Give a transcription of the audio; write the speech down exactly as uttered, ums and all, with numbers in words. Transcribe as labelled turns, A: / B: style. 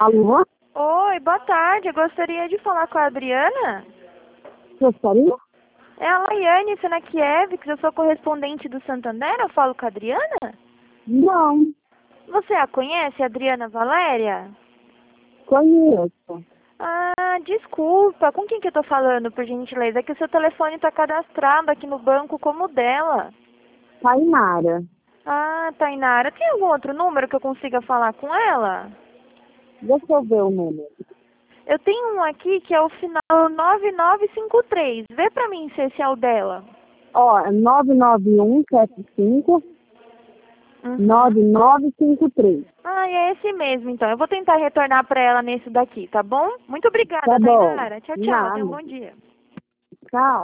A: Alô?
B: Oi, boa tarde. Eu gostaria de falar com a Adriana.
A: Gostaria?
B: É a Laiane Senakiewicz, eu sou correspondente do Santander. Eu falo com a Adriana?
A: Não,
B: Você a conhece, Adriana Valéria?
A: conheço.
B: Ah, desculpa. Com quem que eu tô falando, por gentileza? É que o seu telefone tá cadastrado aqui no banco como o dela.
A: Tainara.
B: Ah, Tainara. Tem algum outro número que eu consiga falar com ela?
A: Deixa eu ver o número.
B: Eu tenho um aqui que é o final nove nove cinco três. Vê pra mim se esse é o dela.
A: Ó, é nove nove um sete cinco
B: Uhum.
A: nove nove cinco três.
B: Ah, é esse mesmo, então. Eu vou tentar retornar pra ela nesse daqui, tá bom? Muito obrigada,
A: Tá bom.
B: Tainara. Tchau, tchau. Tenha um
A: Nada.
B: bom dia.
A: Tchau.